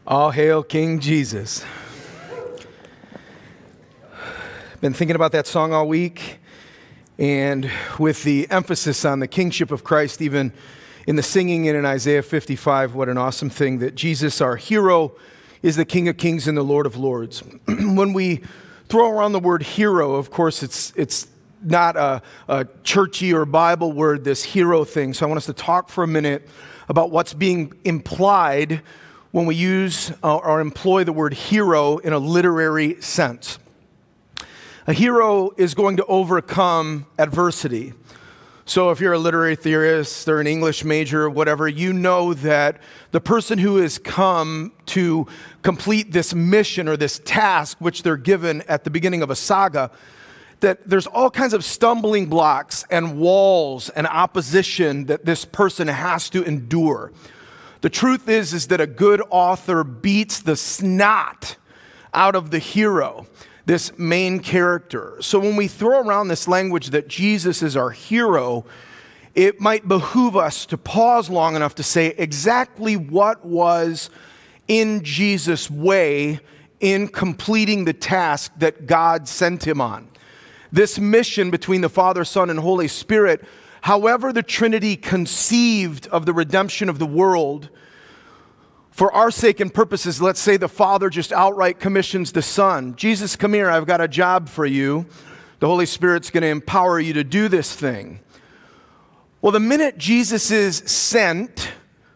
All hail King Jesus. Been thinking about that song all week, and with the emphasis on the kingship of Christ, even in the singing in Isaiah 55, what an awesome thing that Jesus, our hero, is the King of Kings and the Lord of Lords. When we throw around the word hero, of course, it's not a churchy or Bible word, this hero thing. So I want us to talk for a minute about what's being implied when we use or employ the word hero in a literary sense. A hero is going to overcome adversity. So if you're a literary theorist or an English major or whatever, you know that the person who has come to complete this mission or this task, which they're given at the beginning of a saga, that there's all kinds of stumbling blocks and walls and opposition that this person has to endure. The truth is that a good author beats the snot out of the hero, this main character. So when we throw around this language that Jesus is our hero, it might behoove us to pause long enough to say exactly what was in Jesus' way in completing the task that God sent him on. This mission between the Father, Son, and Holy Spirit, however the Trinity conceived of the redemption of the world, for our sake and purposes, let's say the Father just outright commissions the Son. Jesus, come here, I've got a job for you. The Holy Spirit's going to empower you to do this thing. Well, the minute Jesus is sent,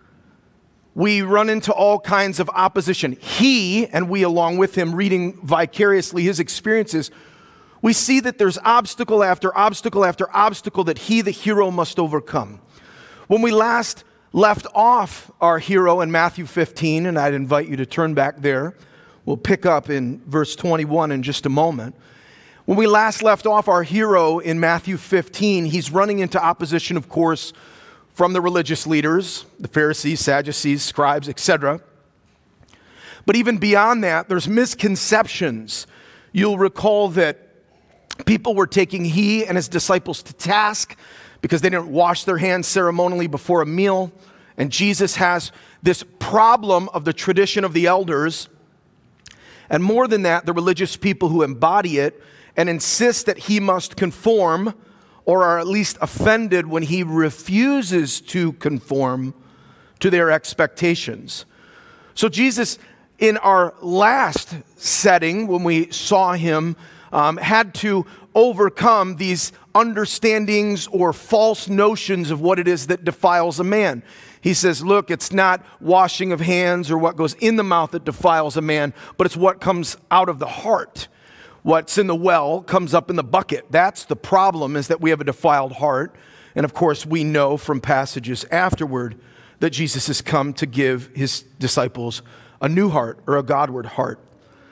we run into all kinds of opposition. He, and we along with him, reading vicariously his experiences, we see that there's obstacle after obstacle after obstacle that he, the hero, must overcome. When we last left off our hero in Matthew 15, and I'd invite you to turn back there. We'll pick up in verse 21 in just a moment. When we last left off our hero in Matthew 15, he's running into opposition, of course, from the religious leaders, the Pharisees, Sadducees, scribes, etc. But even beyond that, there's misconceptions. You'll recall that people were taking he and his disciples to task because they didn't wash their hands ceremonially before a meal. And Jesus has this problem of the tradition of the elders. And more than that, the religious people who embody it and insist that he must conform, or are at least offended when he refuses to conform to their expectations. So Jesus, in our last setting, when we saw him, had to overcome these understandings or false notions of what it is that defiles a man. He says, look, it's not washing of hands or what goes in the mouth that defiles a man, but it's what comes out of the heart. What's in the well comes up in the bucket. That's the problem, is that we have a defiled heart. And of course, we know from passages afterward that Jesus has come to give his disciples a new heart, or a Godward heart.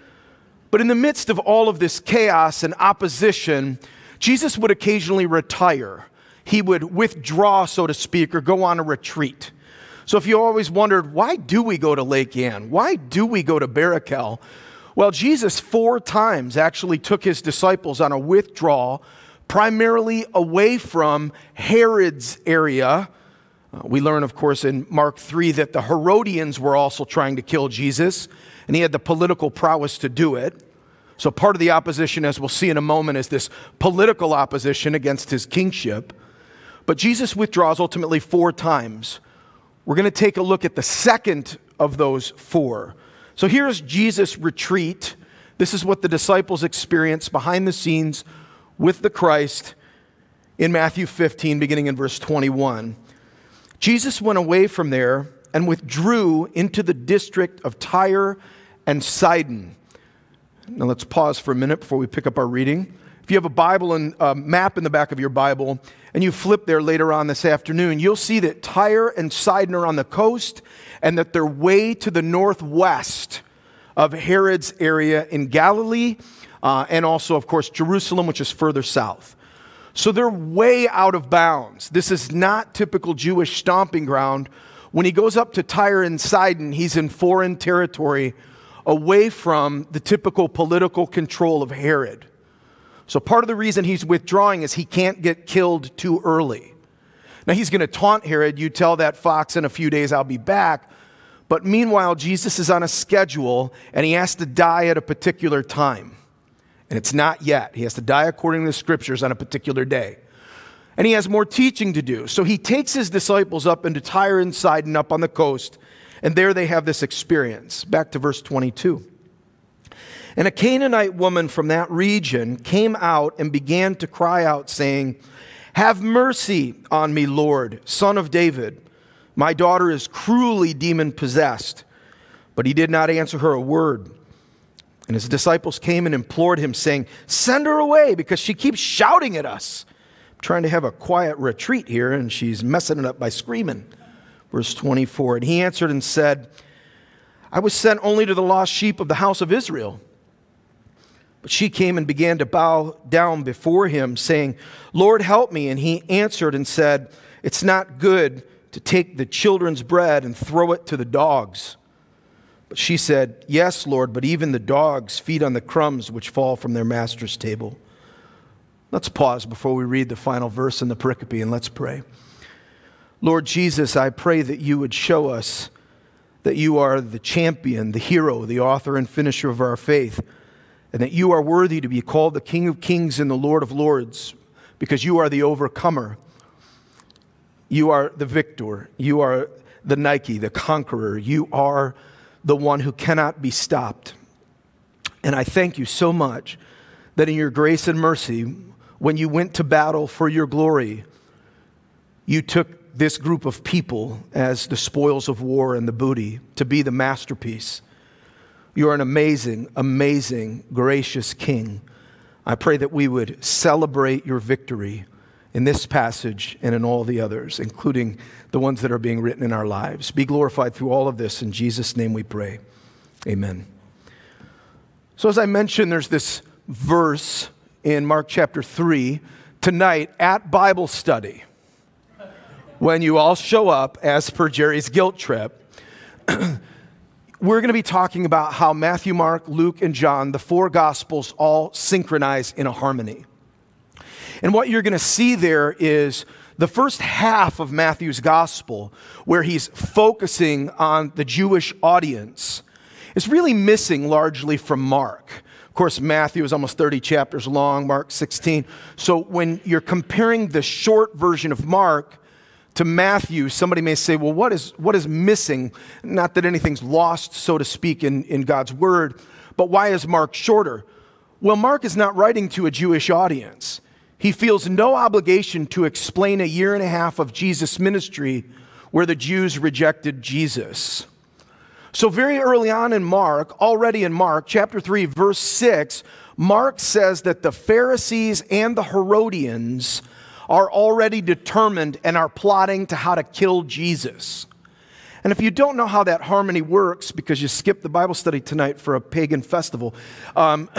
But in the midst of all of this chaos and opposition, Jesus would occasionally retire. He would withdraw, so to speak, or go on a retreat. So if you always wondered, why do we go to Lake Ann? Why do we go to Barakel? Well, Jesus 4 times actually took his disciples on a withdrawal, primarily away from Herod's area. We learn, of course, in Mark 3 that the Herodians were also trying to kill Jesus, and he had the political prowess to do it. So part of the opposition, as we'll see in a moment, is this political opposition against his kingship. But Jesus withdraws ultimately 4 times. We're going to take a look at the second of those 4. So here's Jesus' retreat. This is what the disciples experience behind the scenes with the Christ in Matthew 15, beginning in verse 21. Jesus went away from there and withdrew into the district of Tyre and Sidon. Now let's pause for a minute before we pick up our reading. If you have a Bible and a map in the back of your Bible, and you flip there later on this afternoon, you'll see that Tyre and Sidon are on the coast, and that they're way to the northwest of Herod's area in Galilee, and also, of course, Jerusalem, which is further south. So they're way out of bounds. This is not typical Jewish stomping ground. When he goes up to Tyre and Sidon, he's in foreign territory, away from the typical political control of Herod. So part of the reason he's withdrawing is he can't get killed too early. Now he's going to taunt Herod, you tell that fox in a few days I'll be back. But meanwhile, Jesus is on a schedule, and he has to die at a particular time. And it's not yet. He has to die according to the scriptures on a particular day. And he has more teaching to do. So he takes his disciples up into Tyre and Sidon up on the coast, and there they have this experience. Back to verse 22. And a Canaanite woman from that region came out and began to cry out, saying, "Have mercy on me, Lord, Son of David. My daughter is cruelly demon-possessed." But he did not answer her a word. And his disciples came and implored him, saying, "Send her away, because she keeps shouting at us." I'm trying to have a quiet retreat here, and she's messing it up by screaming. Verse 24, and he answered and said, "I was sent only to the lost sheep of the house of Israel." But she came and began to bow down before him, saying, "Lord, help me." And he answered and said, "It's not good to take the children's bread and throw it to the dogs." But she said, "Yes, Lord, but even the dogs feed on the crumbs which fall from their master's table." Let's pause before we read the final verse in the pericope, and let's pray. Lord Jesus, I pray that you would show us that you are the champion, the hero, the author and finisher of our faith, and that you are worthy to be called the King of Kings and the Lord of Lords, because you are the overcomer. You are the victor. You are the Nike, the conqueror. You are the one who cannot be stopped. And I thank you so much that in your grace and mercy, when you went to battle for your glory, you took this group of people as the spoils of war and the booty to be the masterpiece. You are an amazing, amazing, gracious King. I pray that we would celebrate your victory in this passage and in all the others, including the ones that are being written in our lives. Be glorified through all of this. In Jesus' name we pray. Amen. So as I mentioned, there's this verse in Mark chapter 3 tonight at Bible study, when you all show up as per Jerry's guilt trip. We're going to be talking about how Matthew, Mark, Luke, and John, the four Gospels, all synchronize in a harmony. And what you're going to see there is the first half of Matthew's Gospel, where he's focusing on the Jewish audience, is really missing largely from Mark. Of course, Matthew is almost 30 chapters long, Mark 16. So when you're comparing the short version of Mark to Matthew, somebody may say, well, what is missing? Not that anything's lost, so to speak, in God's word, but why is Mark shorter? Well, Mark is not writing to a Jewish audience. He feels no obligation to explain a year and a half of Jesus' ministry where the Jews rejected Jesus. So very early on in Mark, already in Mark chapter 3, verse 6, Mark says that the Pharisees and the Herodians are already determined and are plotting to how to kill Jesus. And if you don't know how that harmony works because you skipped the Bible study tonight for a pagan festival, I'm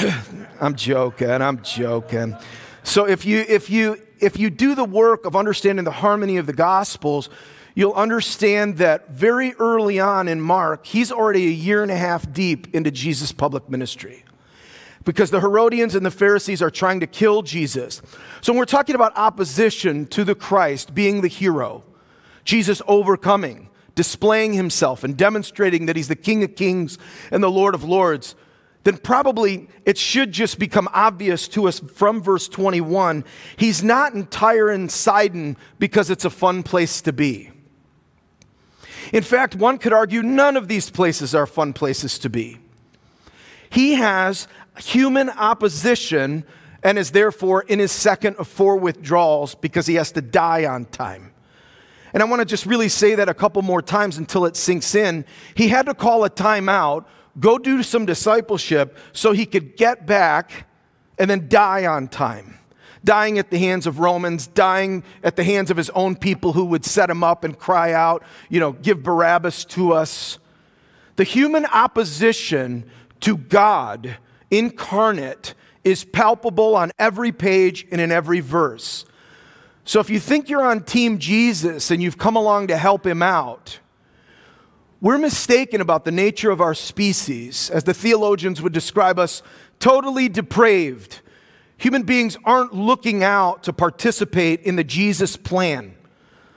joking. So if you do the work of understanding the harmony of the Gospels, you'll understand that very early on in Mark, he's already a year and a half deep into Jesus' public ministry, because the Herodians and the Pharisees are trying to kill Jesus. So when we're talking about opposition to the Christ being the hero, Jesus overcoming, displaying himself and demonstrating that he's the King of Kings and the Lord of Lords, then probably it should just become obvious to us from verse 21, he's not in Tyre and Sidon because it's a fun place to be. In fact, one could argue none of these places are fun places to be. He has human opposition and is therefore in his second of 4 withdrawals because he has to die on time. And I want to just really say that a couple more times until it sinks in. He had to call a timeout, go do some discipleship so he could get back and then die on time. Dying at the hands of Romans, dying at the hands of his own people who would set him up and cry out, give Barabbas to us. The human opposition to God incarnate is palpable on every page and in every verse. So if you think you're on Team Jesus and you've come along to help him out, we're mistaken about the nature of our species. As the theologians would describe us, totally depraved. Human beings aren't looking out to participate in the Jesus plan.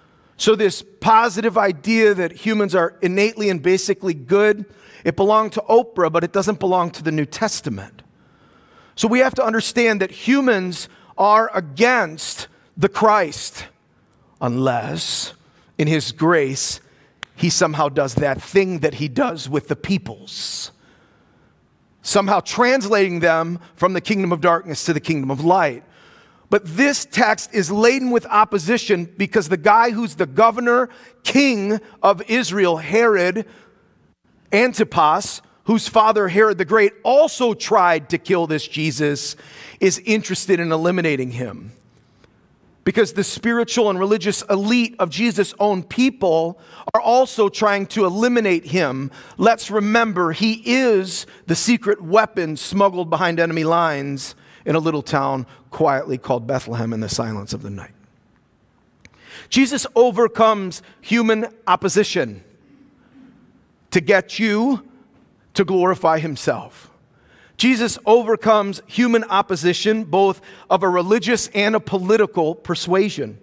So this positive idea that humans are innately and basically good, it belonged to Oprah, but it doesn't belong to the New Testament. So we have to understand that humans are against the Christ unless, in his grace, he somehow does that thing that he does with the peoples, somehow translating them from the kingdom of darkness to the kingdom of light. But this text is laden with opposition because the guy who's the governor, king of Israel, Herod Antipas, whose father Herod the Great also tried to kill this Jesus, is interested in eliminating him. Because the spiritual and religious elite of Jesus' own people are also trying to eliminate him. Let's remember, he is the secret weapon smuggled behind enemy lines in a little town quietly called Bethlehem in the silence of the night. Jesus overcomes human opposition to get you to glorify himself. Jesus overcomes human opposition, both of a religious and a political persuasion.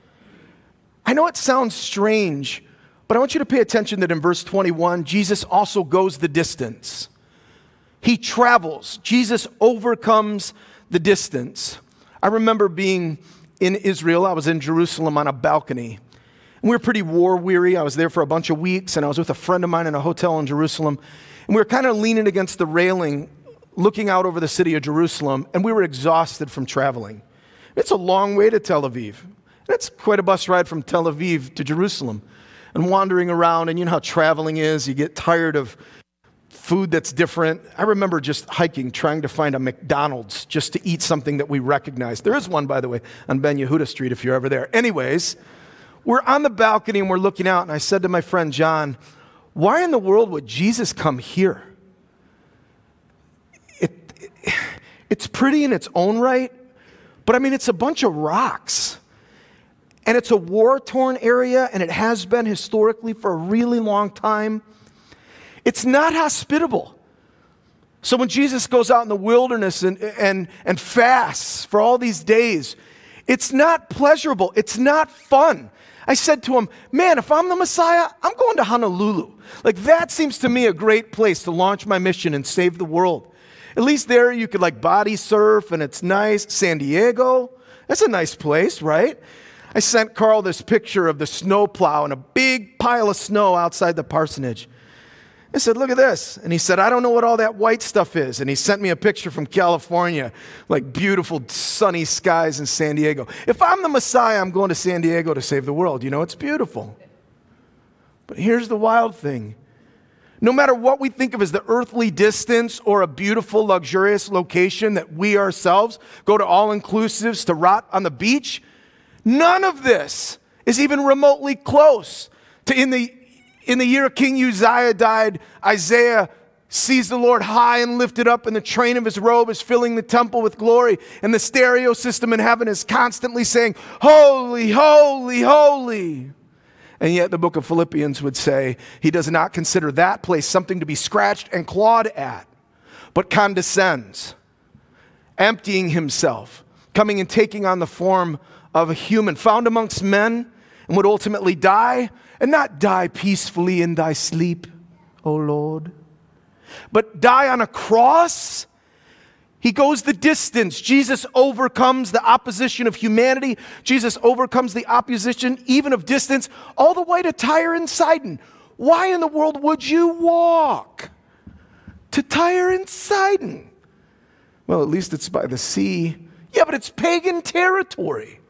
I know it sounds strange, but I want you to pay attention that in verse 21, Jesus also goes the distance. He travels. Jesus overcomes the distance. I remember being in Israel. I was in Jerusalem on a balcony. And we were pretty war-weary. I was there for a bunch of weeks, and I was with a friend of mine in a hotel in Jerusalem. And we were kind of leaning against the railing, looking out over the city of Jerusalem, and we were exhausted from traveling. It's a long way to Tel Aviv. And it's quite a bus ride from Tel Aviv to Jerusalem. And wandering around, and you know how traveling is. You get tired of food that's different. I remember just hiking, trying to find a McDonald's just to eat something that we recognize. There is one, by the way, on Ben Yehuda Street if you're ever there. Anyways, we're on the balcony and we're looking out, and I said to my friend John, why in the world would Jesus come here? It's pretty in its own right, but I mean, it's a bunch of rocks. And it's a war-torn area, and it has been historically for a really long time. It's not hospitable. So when Jesus goes out in the wilderness and fasts for all these days, it's not pleasurable. It's not fun. I said to him, man, if I'm the Messiah, I'm going to Honolulu. Like, that seems to me a great place to launch my mission and save the world. At least there you could like body surf and it's nice. San Diego, that's a nice place, right? I sent Carl this picture of the snowplow and a big pile of snow outside the parsonage. I said, look at this. And he said, I don't know what all that white stuff is. And he sent me a picture from California, like beautiful sunny skies in San Diego. If I'm the Messiah, I'm going to San Diego to save the world. You know, it's beautiful. But here's the wild thing. No matter what we think of as the earthly distance or a beautiful, luxurious location that we ourselves go to all-inclusives to rot on the beach, none of this is even remotely close to in the year King Uzziah died, Isaiah sees the Lord high and lifted up, and the train of his robe is filling the temple with glory, and the stereo system in heaven is constantly saying, holy, holy, holy. And yet the book of Philippians would say he does not consider that place something to be scratched and clawed at, but condescends, emptying himself, coming and taking on the form of a human, found amongst men, and would ultimately die, and not die peacefully in thy sleep, O Lord, but die on a cross. He goes the distance. Jesus overcomes the opposition of humanity. Jesus overcomes the opposition even of distance, all the way to Tyre and Sidon. Why in the world would you walk to Tyre and Sidon? Well, at least it's by the sea. Yeah, but it's pagan territory.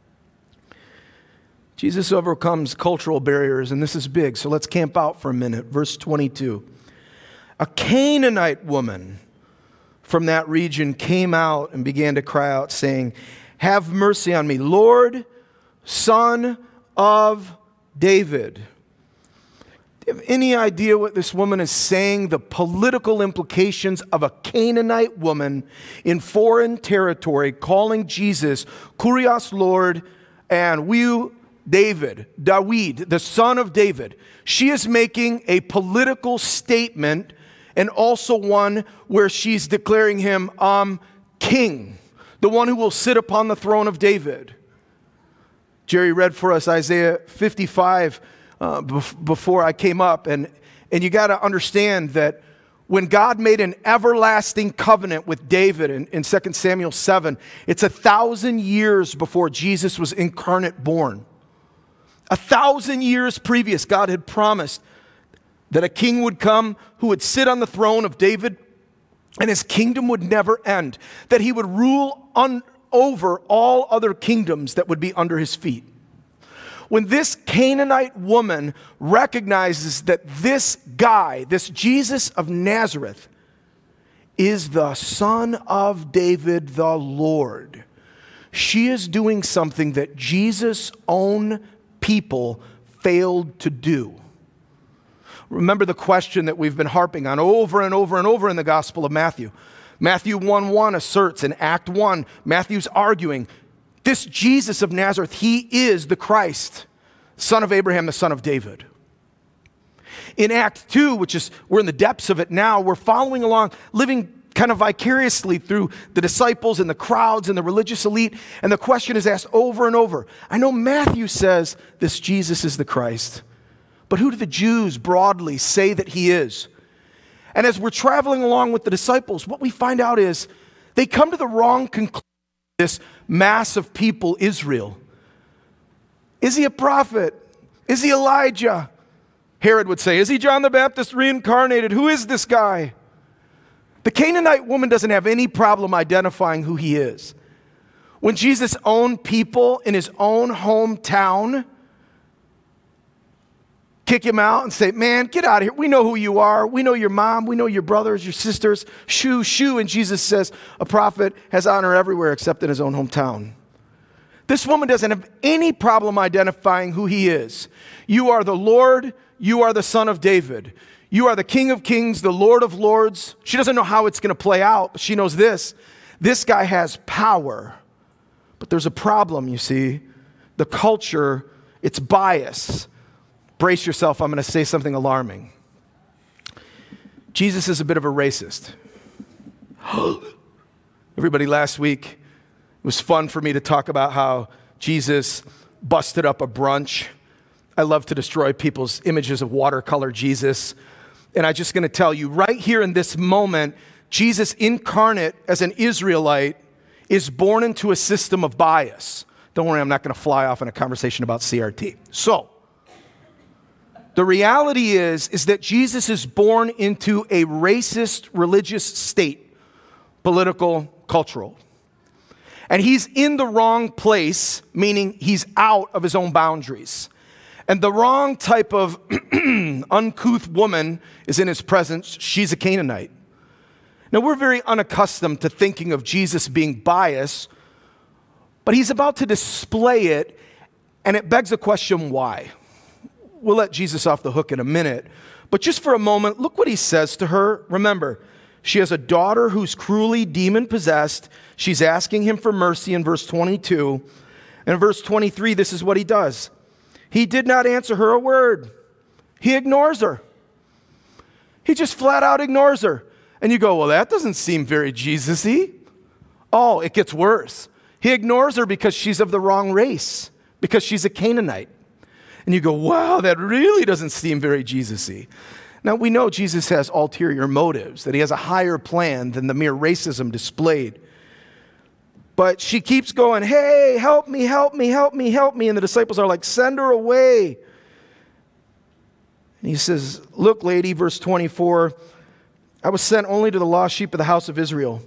Jesus overcomes cultural barriers, and this is big, so let's camp out for a minute. Verse 22. A Canaanite woman from that region came out and began to cry out, saying, have mercy on me, Lord, Son of David. Do you have any idea what this woman is saying? The political implications of a Canaanite woman in foreign territory calling Jesus, Kurios Lord, and David, the son of David. She is making a political statement, and also one where she's declaring him king, the one who will sit upon the throne of David. Jerry read for us Isaiah 55 before I came up, and you got to understand that when God made an everlasting covenant with David in 2 Samuel 7, it's 1,000 years before Jesus was incarnate born. 1,000 years previous, God had promised that a king would come who would sit on the throne of David, and his kingdom would never end, that he would rule over all other kingdoms that would be under his feet. When this Canaanite woman recognizes that this guy, this Jesus of Nazareth, is the Son of David, the Lord, she is doing something that Jesus' own people failed to do. Remember the question that we've been harping on over and over and over in the Gospel of Matthew. Matthew 1:1 asserts in Act 1, Matthew's arguing, this Jesus of Nazareth, he is the Christ, son of Abraham, the son of David. In Act 2, which is, we're in the depths of it now, we're following along, living kind of vicariously through the disciples and the crowds and the religious elite, and the question is asked over and over. I know Matthew says this Jesus is the Christ, but who do the Jews broadly say that he is? And as we're traveling along with the disciples, what we find out is they come to the wrong conclusion. This mass of people, Israel. Is he a prophet? Is he Elijah? Herod would say, is he John the Baptist reincarnated? Who is this guy? The Canaanite woman doesn't have any problem identifying who he is. When Jesus' own people in his own hometown kick him out and say, man, get out of here. We know who you are. We know your mom. We know your brothers, your sisters. Shoo, shoo. And Jesus says, a prophet has honor everywhere except in his own hometown. This woman doesn't have any problem identifying who he is. You are the Lord. You are the Son of David. You are the King of Kings, the Lord of Lords. She doesn't know how it's going to play out, but she knows this. This guy has power. But there's a problem, you see. The culture, it's bias. Brace yourself, I'm going to say something alarming. Jesus is a bit of a racist. Everybody, last week, it was fun for me to talk about how Jesus busted up a brunch. I love to destroy people's images of watercolor Jesus. And I'm just going to tell you, right here in this moment, Jesus incarnate as an Israelite is born into a system of bias. Don't worry, I'm not going to fly off in a conversation about CRT. So, the reality is that Jesus is born into a racist religious state, political, cultural. And he's in the wrong place, meaning he's out of his own boundaries. And the wrong type of uncouth woman is in his presence. She's a Canaanite. Now, we're very unaccustomed to thinking of Jesus being biased, but he's about to display it, and it begs the question, why? We'll let Jesus off the hook in a minute. But just for a moment, look what he says to her. Remember, she has a daughter who's cruelly demon-possessed. She's asking him for mercy in verse 22. And in verse 23, this is what he does. He did not answer her a word. He ignores her. He just flat out ignores her. And you go, well, that doesn't seem very Jesus-y. Oh, it gets worse. He ignores her because she's of the wrong race, because she's a Canaanite. And you go, wow, that really doesn't seem very Jesus-y. Now, we know Jesus has ulterior motives, that he has a higher plan than the mere racism displayed. But she keeps going, hey, help me, help me, help me, help me. And the disciples are like, send her away. And he says, look, lady, verse 24, I was sent only to the lost sheep of the house of Israel.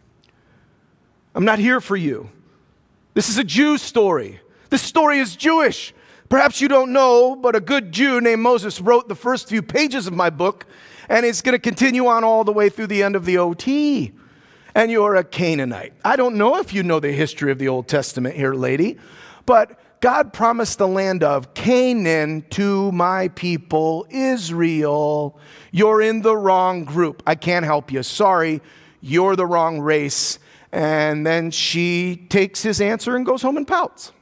I'm not here for you. This is a Jew story. This story is Jewish. Perhaps you don't know, but a good Jew named Moses wrote the first few pages of my book, and it's going to continue on all the way through the end of the OT. And you're a Canaanite. I don't know if you know the history of the Old Testament here, lady, but God promised the land of Canaan to my people, Israel. You're in the wrong group. I can't help you. Sorry, you're the wrong race. And then she takes his answer and goes home and pouts.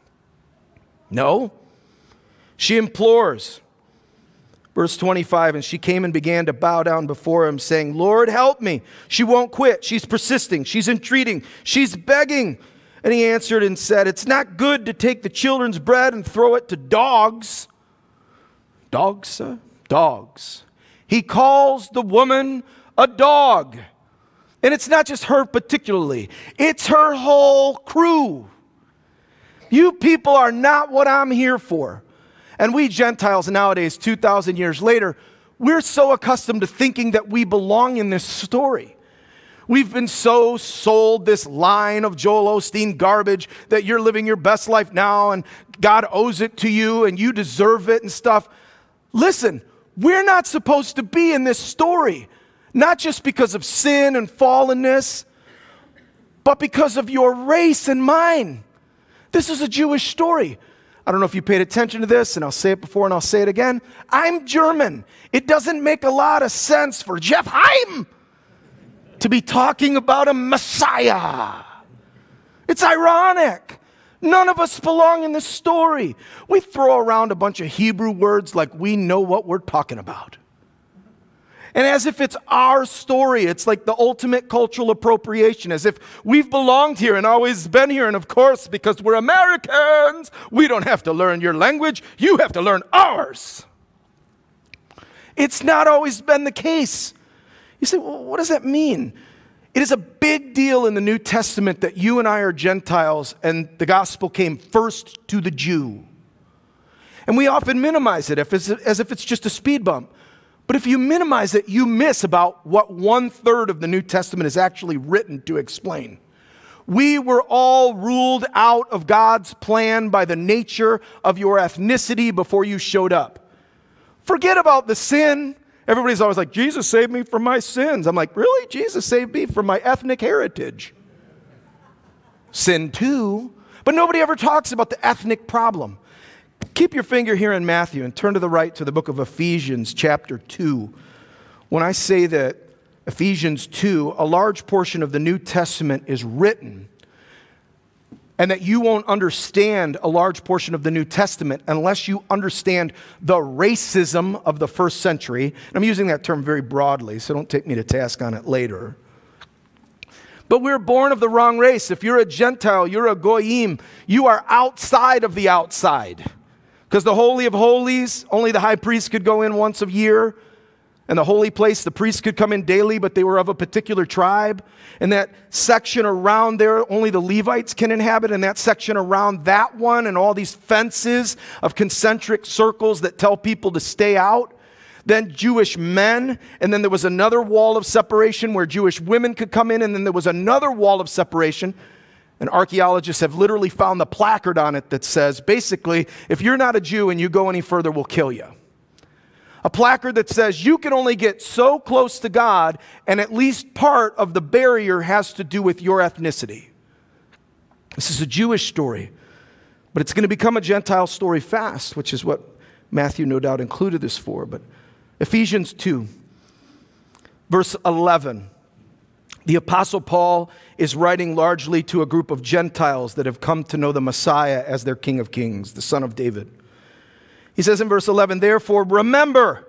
No. She implores. Verse 25, and she came and began to bow down before him, saying, Lord, help me. She won't quit. She's persisting. She's entreating. She's begging. And he answered and said, it's not good to take the children's bread and throw it to dogs. Dogs, sir? Dogs. He calls the woman a dog. And it's not just her particularly. It's her whole crew. You people are not what I'm here for. And we Gentiles nowadays, 2,000 years later, we're so accustomed to thinking that we belong in this story. We've been so sold this line of Joel Osteen garbage that you're living your best life now and God owes it to you and you deserve it and stuff. Listen, we're not supposed to be in this story, not just because of sin and fallenness, but because of your race and mine. This is a Jewish story. I don't know if you paid attention to this, and I'll say it before and I'll say it again. I'm German. It doesn't make a lot of sense for Jeff Heim to be talking about a Messiah. It's ironic. None of us belong in this story. We throw around a bunch of Hebrew words like we know what we're talking about. And as if it's our story, it's like the ultimate cultural appropriation, as if we've belonged here and always been here. And of course, because we're Americans, we don't have to learn your language. You have to learn ours. It's not always been the case. You say, well, what does that mean? It is a big deal in the New Testament that you and I are Gentiles and the gospel came first to the Jew. And we often minimize it as if it's just a speed bump. But if you minimize it, you miss about what 1/3 of the New Testament is actually written to explain. We were all ruled out of God's plan by the nature of your ethnicity before you showed up. Forget about the sin. Everybody's always like, Jesus saved me from my sins. I'm like, really? Jesus saved me from my ethnic heritage. Sin too. But nobody ever talks about the ethnic problem. Keep your finger here in Matthew and turn to the right to the book of Ephesians chapter 2. When I say that Ephesians 2, a large portion of the New Testament is written, and that you won't understand a large portion of the New Testament unless you understand the racism of the first century. And I'm using that term very broadly, so don't take me to task on it later. But we're born of the wrong race. If you're a Gentile, you're a Goyim, you are outside of the outside. Because the Holy of Holies, only the high priest could go in once a year. And the holy place, the priests could come in daily, but they were of a particular tribe. And that section around there, only the Levites can inhabit. And that section around that one and all these fences of concentric circles that tell people to stay out. Then Jewish men, and then there was another wall of separation where Jewish women could come in, and then there was another wall of separation. And archaeologists have literally found the placard on it that says, basically, if you're not a Jew and you go any further, we'll kill you. A placard that says you can only get so close to God, and at least part of the barrier has to do with your ethnicity. This is a Jewish story, but it's going to become a Gentile story fast, which is what Matthew no doubt included this for. But Ephesians 2, verse 11. The Apostle Paul is writing largely to a group of Gentiles that have come to know the Messiah as their King of Kings, the Son of David. He says in verse 11, therefore, remember,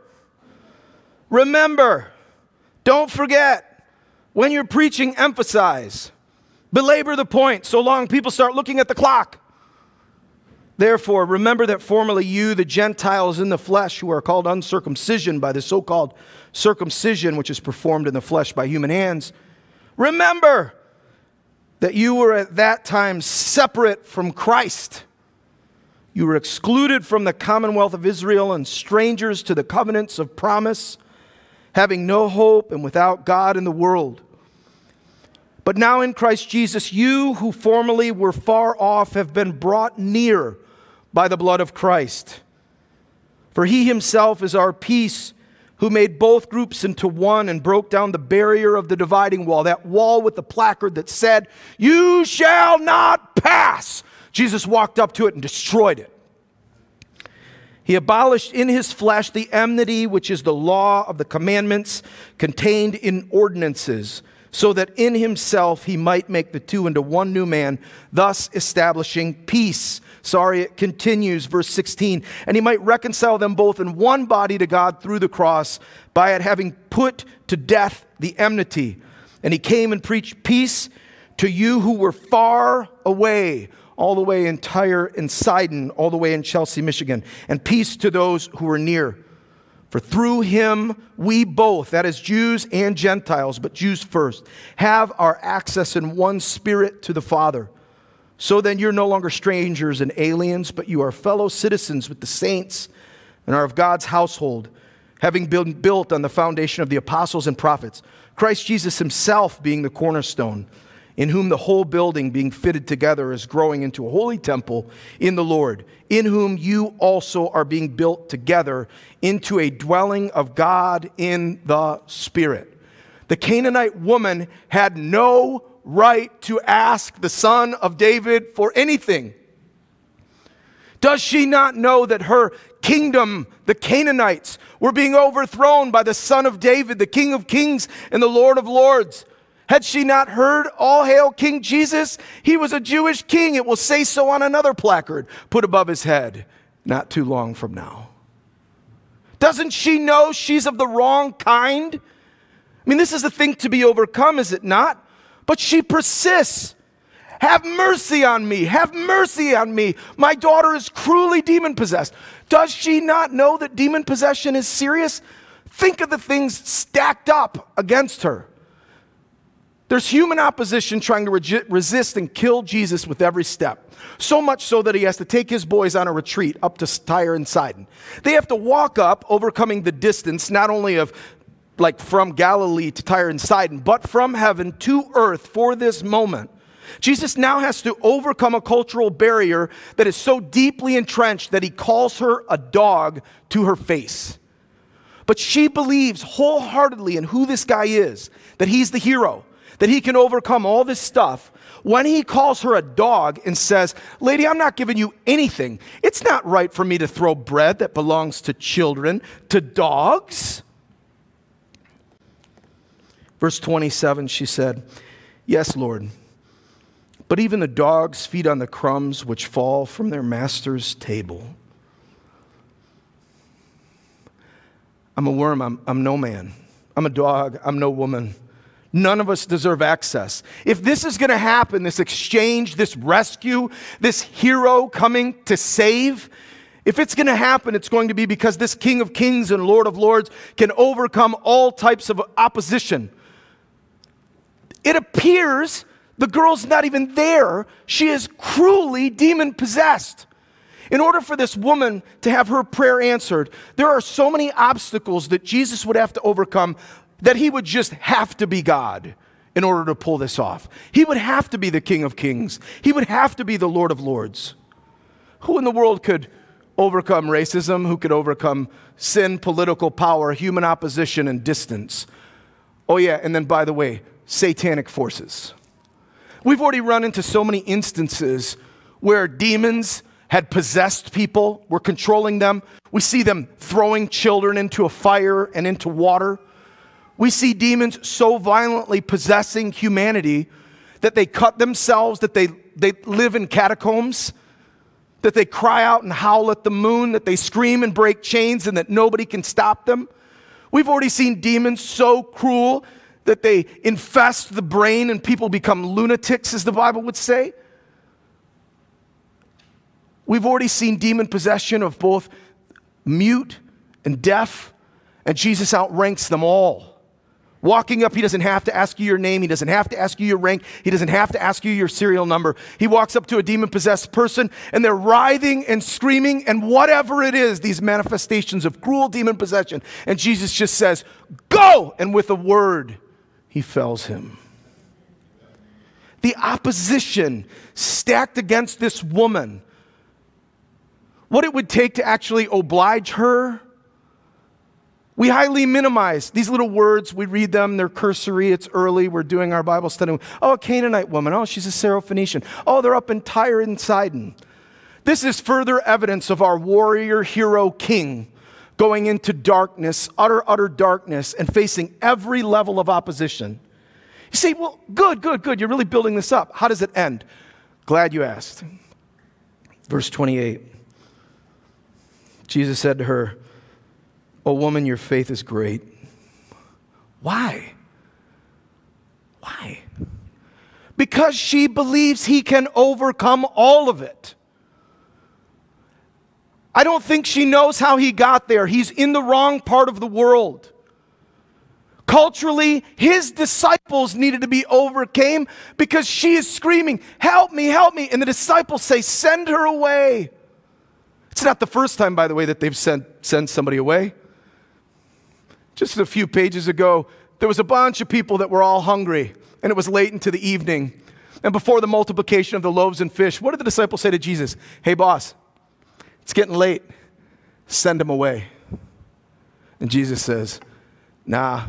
don't forget, when you're preaching, emphasize, belabor the point so long people start looking at the clock. Therefore, remember that formerly you, the Gentiles in the flesh, who are called uncircumcision by the so-called circumcision, which is performed in the flesh by human hands, remember that you were at that time separate from Christ. You were excluded from the commonwealth of Israel and strangers to the covenants of promise, having no hope and without God in the world. But now in Christ Jesus, you who formerly were far off have been brought near by the blood of Christ. For he himself is our peace, who made both groups into one and broke down the barrier of the dividing wall, that wall with the placard that said, you shall not pass. Jesus walked up to it and destroyed it. He abolished in his flesh the enmity, which is the law of the commandments contained in ordinances, so that in himself he might make the two into one new man, thus establishing peace. It continues, verse 16. And he might reconcile them both in one body to God through the cross, by it having put to death the enmity. And he came and preached peace To you who were far away, all the way in Tyre and Sidon, all the way in Chelsea, Michigan, and peace to those who were near. For through him we both, that is Jews and Gentiles, but Jews first, have our access in one spirit to the Father. So then you're no longer strangers and aliens, but you are fellow citizens with the saints and are of God's household, having been built on the foundation of the apostles and prophets, Christ Jesus himself being the cornerstone, in whom the whole building being fitted together is growing into a holy temple in the Lord, in whom you also are being built together into a dwelling of God in the Spirit. The Canaanite woman had no right to ask the Son of David for anything. Does she not know that her kingdom, the Canaanites, were being overthrown by the Son of David, the King of Kings and the Lord of Lords? Had she not heard, all hail King Jesus? He was a Jewish king. It will say so on another placard put above his head not too long from now. Doesn't she know she's of the wrong kind? I mean, this is a thing to be overcome, is it not? But she persists. Have mercy on me. Have mercy on me. My daughter is cruelly demon-possessed. Does she not know that demon possession is serious? Think of the things stacked up against her. There's human opposition trying to resist and kill Jesus with every step. So much so that he has to take his boys on a retreat up to Tyre and Sidon. They have to walk up, overcoming the distance, not only of like from Galilee to Tyre and Sidon, but from heaven to earth for this moment. Jesus now has to overcome a cultural barrier that is so deeply entrenched that he calls her a dog to her face. But she believes wholeheartedly in who this guy is, that he's the hero, that he can overcome all this stuff. When he calls her a dog and says, "Lady, I'm not giving you anything. It's not right for me to throw bread that belongs to children to dogs." Verse 27, she said, "Yes, Lord. But even the dogs feed on the crumbs which fall from their master's table." I'm a worm, I'm no man. I'm a dog, I'm no woman. None of us deserve access. If this is going to happen, this exchange, this rescue, this hero coming to save, if it's going to happen, it's going to be because this King of Kings and Lord of Lords can overcome all types of opposition. It appears the girl's not even there. She is cruelly demon-possessed. In order for this woman to have her prayer answered, there are so many obstacles that Jesus would have to overcome that he would just have to be God in order to pull this off. He would have to be the King of Kings. He would have to be the Lord of Lords. Who in the world could overcome racism? Who could overcome sin, political power, human opposition, and distance? Oh yeah, and then by the way, satanic forces. We've already run into so many instances where demons had possessed people, were controlling them. We see them throwing children into a fire and into water. We see demons so violently possessing humanity that they cut themselves, that they live in catacombs, that they cry out and howl at the moon, that they scream and break chains and that nobody can stop them. We've already seen demons so cruel that they infest the brain and people become lunatics, as the Bible would say. We've already seen demon possession of both mute and deaf, and Jesus outranks them all. Walking up, he doesn't have to ask you your name. He doesn't have to ask you your rank. He doesn't have to ask you your serial number. He walks up to a demon-possessed person, and they're writhing and screaming, and whatever it is, these manifestations of cruel demon possession. And Jesus just says, "Go!" And with a word, he fells him. The opposition stacked against this woman, what it would take to actually oblige her, we highly minimize these little words. We read them, they're cursory, it's early, we're doing our Bible study. Oh, a Canaanite woman, oh, she's a Syrophoenician. Oh, they're up in Tyre and Sidon. This is further evidence of our warrior hero king going into darkness, utter darkness, and facing every level of opposition. You say, well, good, you're really building this up. How does it end? Glad you asked. Verse 28, Jesus said to her, "O woman, your faith is great." Why? because she believes he can overcome all of it. I don't think she knows how he got there. He's in the wrong part of the world. Culturally, his disciples needed to be overcome because she is screaming, help me, help me. And the disciples say, send her away. It's not the first time, by the way, that they've sent somebody away. Just a few pages ago, there was a bunch of people that were all hungry, and it was late into the evening. And before the multiplication of the loaves and fish, what did the disciples say to Jesus? Hey, boss, it's getting late. Send them away. And Jesus says, nah,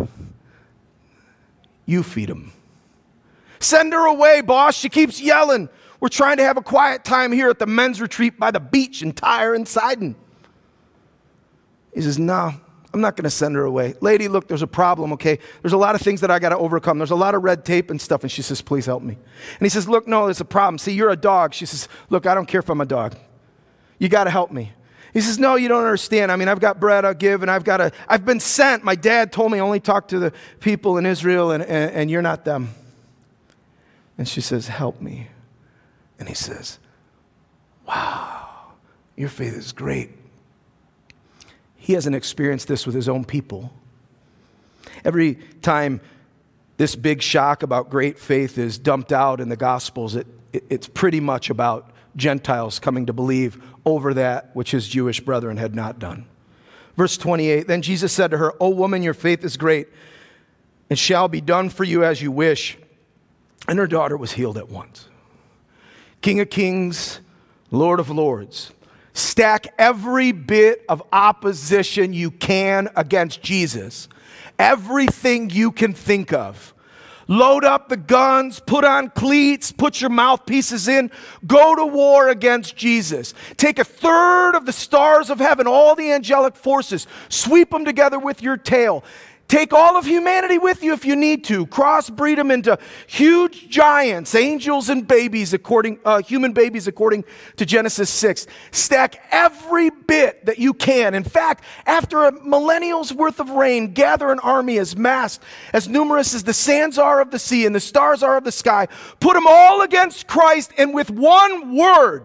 you feed them. Send her away, boss. She keeps yelling. We're trying to have a quiet time here at the men's retreat by the beach in Tyre and Sidon. He says, no, I'm not going to send her away. Lady, look, there's a problem, okay? There's a lot of things that I got to overcome. There's a lot of red tape and stuff. And she says, please help me. And he says, look, no, there's a problem. See, you're a dog. She says, look, I don't care if I'm a dog. You got to help me. He says, no, you don't understand. I mean, I've got bread I'll give, and I've been sent. My dad told me only talk to the people in Israel, and you're not them. And she says, help me. And he says, wow, your faith is great. He hasn't experienced this with his own people. Every time this big shock about great faith is dumped out in the Gospels, it's pretty much about Gentiles coming to believe over that which his Jewish brethren had not done. Verse 28, then Jesus said to her, O woman, your faith is great, and shall be done for you as you wish. And her daughter was healed at once. King of Kings, Lord of Lords. Stack every bit of opposition you can against Jesus. Everything you can think of. Load up the guns, put on cleats, put your mouthpieces in, go to war against Jesus. Take a third of the stars of heaven, all the angelic forces, sweep them together with your tail. Take all of humanity with you if you need to. Crossbreed them into huge giants, angels and babies, human babies according to Genesis 6. Stack every bit that you can. In fact, after a millennial's worth of rain, gather an army as massed, as numerous as the sands are of the sea and the stars are of the sky. Put them all against Christ, and with one word,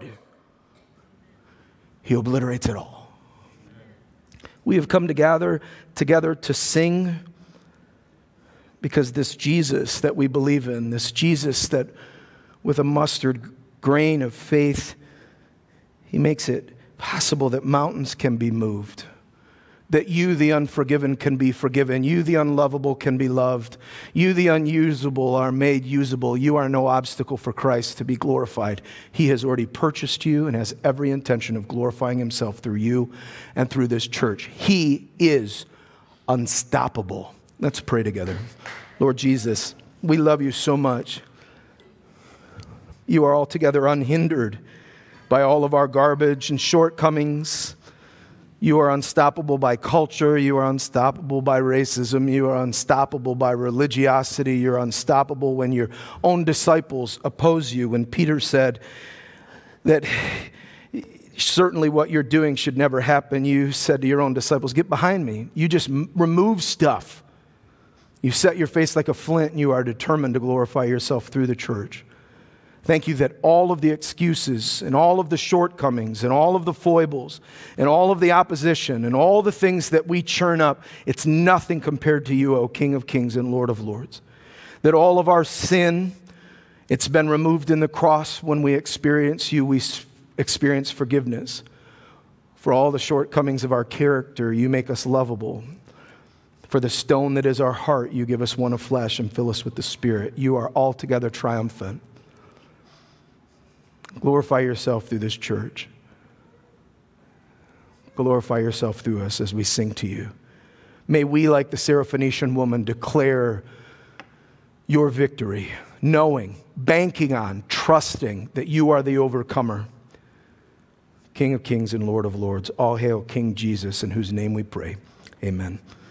he obliterates it all. We have come together to sing because this Jesus that we believe in, this Jesus that with a mustard grain of faith, he makes it possible that mountains can be moved, that you, the unforgiven, can be forgiven, you, the unlovable, can be loved, you, the unusable, are made usable. You are no obstacle for Christ to be glorified. He has already purchased you and has every intention of glorifying himself through you and through this church. He is unstoppable. Let's pray together. Lord Jesus, we love you so much. You are altogether unhindered by all of our garbage and shortcomings. You are unstoppable by culture. You are unstoppable by racism. You are unstoppable by religiosity. You're unstoppable when your own disciples oppose you. When Peter said that certainly what you're doing should never happen, you said to your own disciples, get behind me. You just remove stuff. You set your face like a flint, and you are determined to glorify yourself through the church. Thank you that all of the excuses and all of the shortcomings and all of the foibles and all of the opposition and all the things that we churn up, it's nothing compared to you, O King of Kings and Lord of Lords. That all of our sin, it's been removed in the cross. When we experience you, we experience forgiveness. For all the shortcomings of our character, you make us lovable. For the stone that is our heart, you give us one of flesh and fill us with the Spirit. You are altogether triumphant. Glorify yourself through this church. Glorify yourself through us as we sing to you. May we, like the Syrophoenician woman, declare your victory, knowing, banking on, trusting that you are the overcomer. King of Kings and Lord of Lords, all hail King Jesus, in whose name we pray. Amen.